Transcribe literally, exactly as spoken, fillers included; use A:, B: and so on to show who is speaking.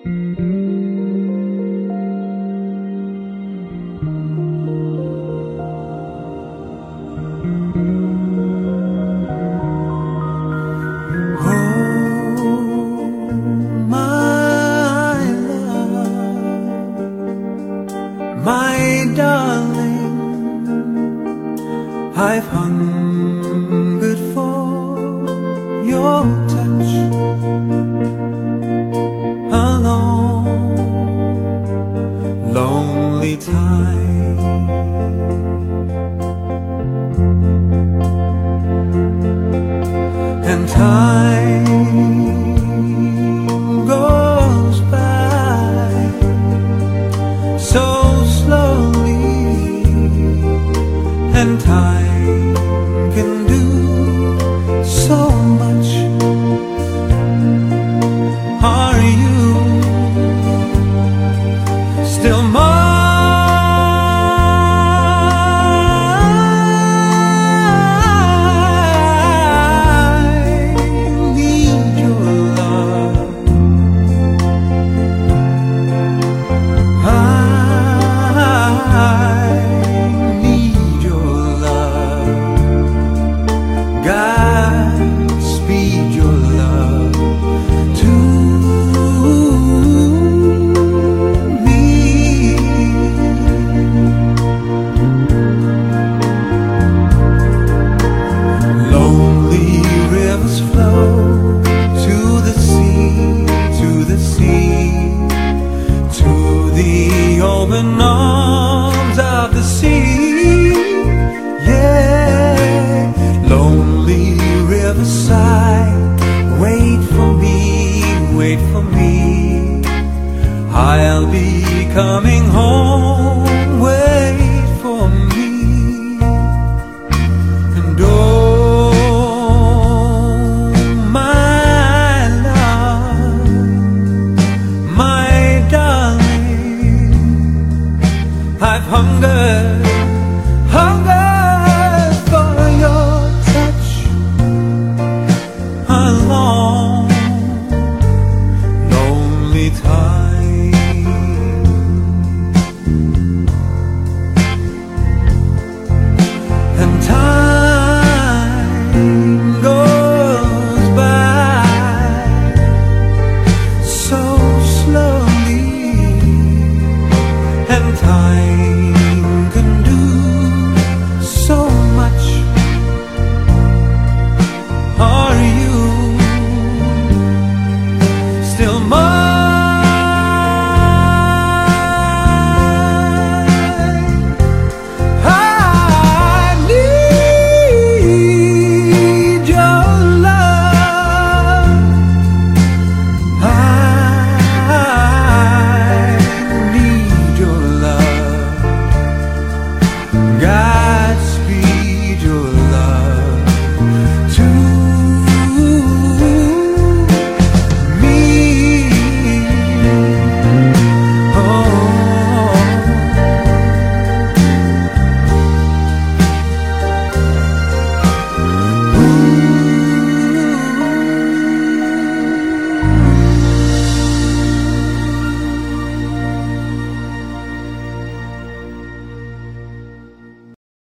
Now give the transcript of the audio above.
A: My darling, I've hungered for your touch a long, lonely time, and time goes by so slowly, and time can do so much. Are you still mine? Need your love. I need your love. God speed your love to me. Lonely rivers flow to the sea, to the sea, to the open arms of the sea. Yeah, lonely riverside, wait for me, wait for me. I'll be coming.